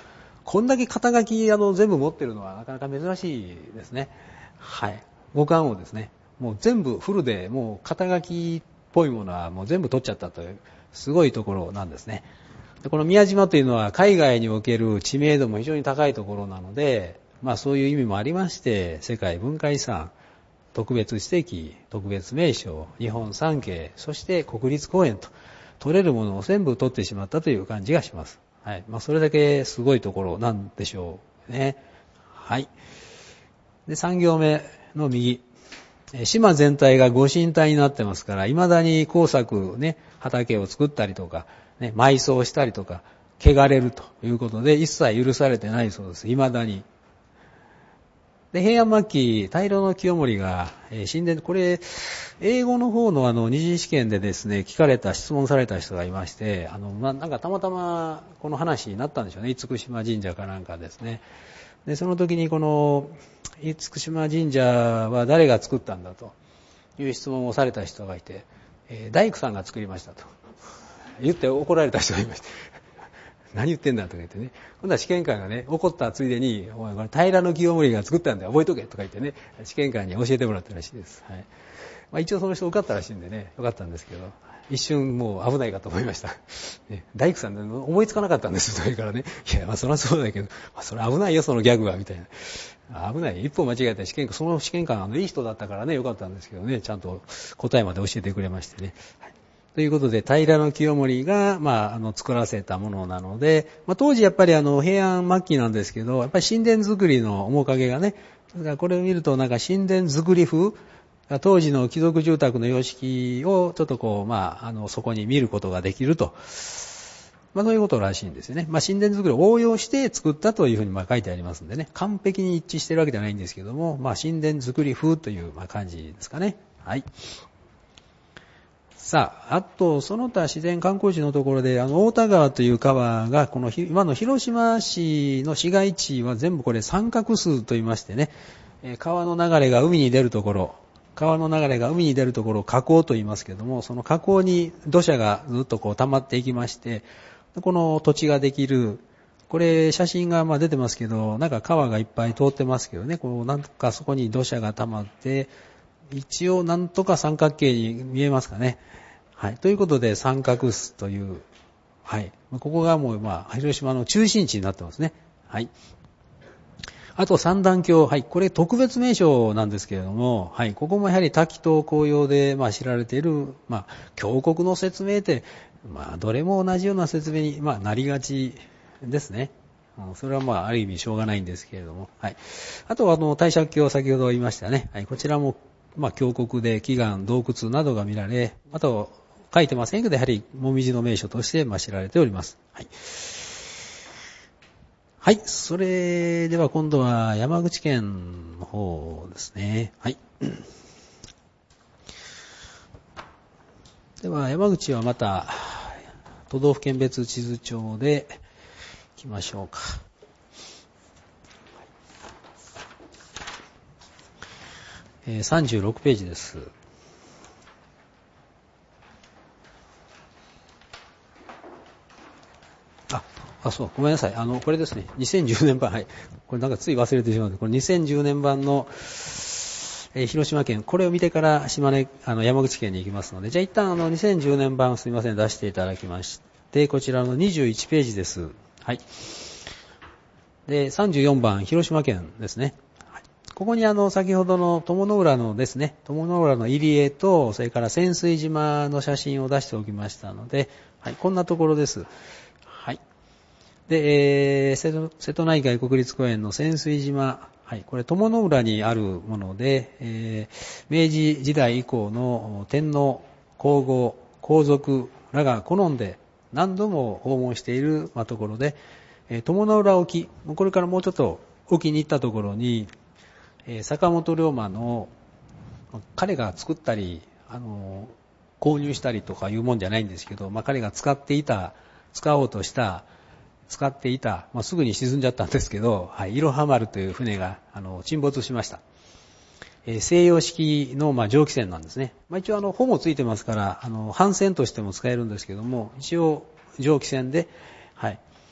こんだけ肩書きあの全部持ってるのはなかなか珍しいですね。はい。五冠王ですね。もう全部フルで、もう肩書きっぽいものはもう全部取っちゃったという、すごいところなんですね。でこの宮島というのは海外における知名度も非常に高いところなので、まあそういう意味もありまして、世界文化遺産、特別史跡、特別名勝、日本三景、そして国立公園と、取れるものを全部取ってしまったという感じがします。はい。まあそれだけすごいところなんでしょうね。はい。で、さん行目の右。島全体がご神体になってますから、未だに工作ね、畑を作ったりとか、ね、埋葬したりとか、汚れるということで、一切許されてないそうです。未だに。で、平安末期、平清盛が、えー、神殿、これ、英語の方のあの、二次試験でですね、聞かれた、質問された人がいまして、あの、ま、なんかたまたま、この話になったんでしょうね。厳島神社かなんかですね。で、その時にこの、厳島神社は誰が作ったんだという質問をされた人がいて、えー、大工さんが作りましたと言って怒られた人がいました。何言ってんだとか言ってね。今度は試験官がね、怒ったついでに、お前これ平清盛が作ったんだよ、覚えとけとか言ってね、試験官に教えてもらったらしいです。はい。まあ一応その人受かったらしいんでね、よかったんですけど、一瞬もう危ないかと思いました。ね、大工さんで思いつかなかったんですと言うからね、いや、まあそりゃそうだけど、まあそれ危ないよ、そのギャグは、みたいな。危ない。一歩間違えた試験官、その試験官、あの、いい人だったからね、よかったんですけどね、ちゃんと答えまで教えてくれましてね。はい、ということで、平清盛が、まあ、あの、作らせたものなので、まあ、当時やっぱりあの、平安末期なんですけど、やっぱり神殿作りの面影がね、だからこれを見るとなんか神殿作り風、当時の貴族住宅の様式をちょっとこう、まあ、あの、そこに見ることができると。まあ、そういうことらしいんですよね。まあ、神殿作りを応用して作ったというふうにまあ書いてありますんでね、完璧に一致しているわけではないんですけども、まあ、神殿作り風というまあ感じですかね。はい。さあ、あと、その他自然観光地のところで、あの、大田川という川が、この、今の広島市の市街地は全部これ三角州と言いましてね、川の流れが海に出るところ、川の流れが海に出るところを河口と言いますけども、その河口に土砂がずっとこう溜まっていきまして、この土地ができる、これ写真がまあ出てますけど、なんか川がいっぱい通ってますけどね、こうなんとかそこに土砂が溜まって、一応なんとか三角形に見えますかね。はい。ということで、三角州という、はい。ここがもう、まあ、広島の中心地になってますね。はい。あと、三段峡。はい。これ特別名称なんですけれども、はい。ここもやはり滝と紅葉で、まあ、知られている、まあ、峡谷の説明って、まあ、どれも同じような説明に、まあ、なりがちですね。それはまあ、ある意味しょうがないんですけれども。はい。あとは、あの、帝釈峡、先ほど言いましたね。はい。こちらも、まあ、峡谷で祈願、洞窟などが見られ、あと、書いてませんけど、やはり、もみじの名所として、まあ、知られております。はい。はい。それでは今度は山口県の方ですね。はい。では、山口はまた、都道府県別地図帳で行きましょうか。えー、さんじゅうろくページです。あ、あ、そう、ごめんなさい。あの、これですね。にせんじゅうねん版。はい。これなんかつい忘れてしまうので、これにせんじゅうねん版の、えー、広島県、これを見てから島根、あの、山口県に行きますので、じゃあ一旦あの、にせんじゅうねん版すみません、出していただきまして、こちらのにじゅういちページです。はい。で、さんじゅうよんばん、広島県ですね。はい、ここにあの、先ほどの友の浦のですね、友の浦の入り江と、それから潜水島の写真を出しておきましたので、はい、こんなところです。はい。で、えー、瀬戸、瀬戸内海国立公園の潜水島、はい、これ友の浦にあるもので、えー、明治時代以降の天皇、皇后、皇族らが好んで何度も訪問している、まあ、ところで、友の浦沖、これからもうちょっと沖に行ったところに、坂本龍馬の、彼が作ったり、あの、購入したりとかいうもんじゃないんですけど、まあ、彼が使っていた、使おうとした、使っていた、まあ、すぐに沈んじゃったんですけど、はい、いろは丸という船が、あの、沈没しました。えー、西洋式の、まあ、蒸気船なんですね。まあ、一応、あの、帆もついてますから、あの、帆船としても使えるんですけども、一応、蒸気船で、はい、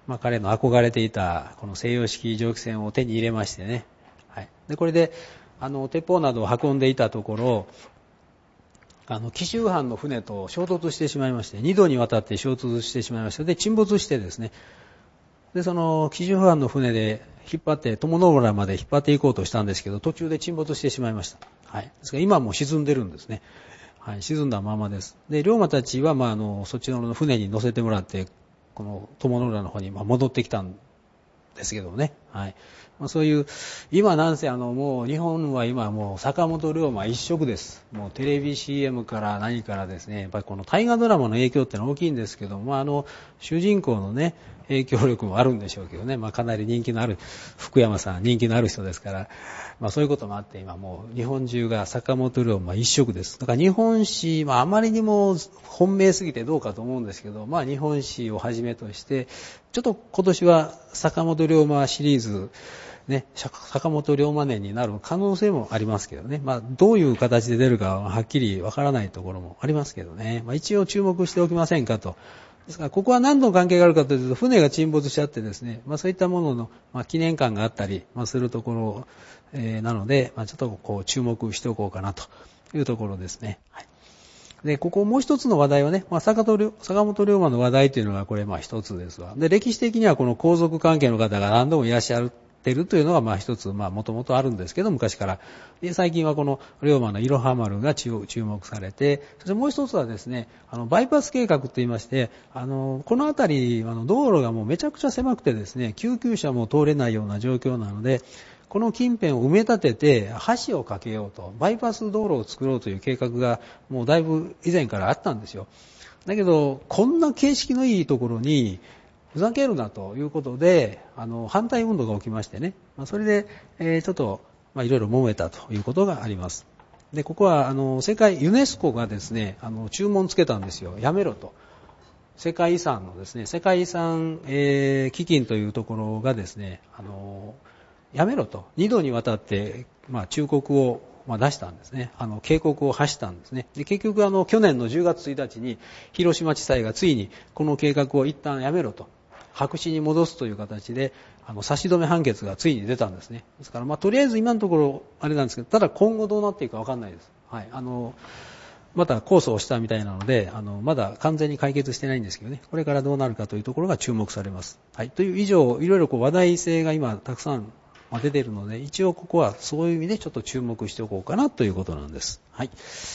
まあ、彼の憧れていたこの西洋式蒸気船を手に入れましてね、はい、でこれであの鉄砲などを運んでいたところ、あの紀州藩の船と衝突してしまいまして、にどにわたって衝突してしまいました。で沈没してですね、でその紀州藩の船で引っ張って友の浦まで引っ張っていこうとしたんですけど、途中で沈没してしまいました。はい、ですから今はもう沈んでるんですね。はい、沈んだままです。で龍馬たちは、まあ、あのそっちの船に乗せてもらってこの友の浦の方に戻ってきたんですけどね。はい。まあ、そういう、今なんせあのもう日本は今もう坂本龍馬一色です。もうテレビ シーエム から何からですね、やっぱりこの大河ドラマの影響ってのは大きいんですけど、まああの、主人公のね、影響力もあるんでしょうけどね、まあかなり人気のある、福山さん人気のある人ですから、まあそういうこともあって今もう日本中が坂本龍馬一色です。だから日本史、まああまりにも本命すぎてどうかと思うんですけど、まあ日本史をはじめとして、ちょっと今年は坂本龍馬シリーズ、ね、坂本龍馬年になる可能性もありますけどね。まあ、どういう形で出るかははっきりわからないところもありますけどね。まあ、一応注目しておきませんかと。ですから、ここは何の関係があるかというと、船が沈没しちゃってですね、まあ、そういったものの、まあ、記念館があったり、まあ、するところ、えー、なので、まあ、ちょっとこう注目しておこうかなというところですね。はい。で、ここもう一つの話題はね、まあ、坂本龍馬の話題というのがこれまあ一つですわ。で、歴史的にはこの皇族関係の方が何度もいらっしゃるてるというのがまあ一つまあもともとあるんですけど、昔からで最近はこの龍馬のいろは丸が注目されて、そしてもう一つはですね、あのバイパス計画といいまして、あのこの辺りあの道路がもうめちゃくちゃ狭くてですね、救急車も通れないような状況なので、この近辺を埋め立てて橋を架けようと、バイパス道路を作ろうという計画がもうだいぶ以前からあったんですよ。だけどこんな形式のいいところにふざけるなということで、あの反対運動が起きましてね、まあ、それで、えー、ちょっと、まあ、いろいろ揉めたということがあります。で、ここはあの世界ユネスコがですね、あの注文つけたんですよ。やめろと。世界遺産のですね、世界遺産、えー、基金というところがですね、あのやめろとにどにわたって、まあ、忠告をまあ、出したんですね。あの警告を発したんですね。で結局あの去年のじゅうがつついたちに広島地裁がついにこの計画を一旦やめろと白紙に戻すという形であの差し止め判決がついに出たんですね。ですからまあとりあえず今のところあれなんですけど、ただ今後どうなっていくか分かんないです。はい、あのまた控訴をしたみたいなので、あのまだ完全に解決してないんですけどね、これからどうなるかというところが注目されます。はい、という以上いろいろこう話題性が今たくさん出ているので、一応ここはそういう意味でちょっと注目しておこうかなということなんです。はい。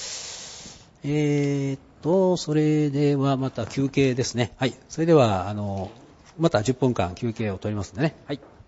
えーっと、それではまた休憩ですね。はい。それでは、あの、またじゅっぷんかん休憩を取りますんでね。はい。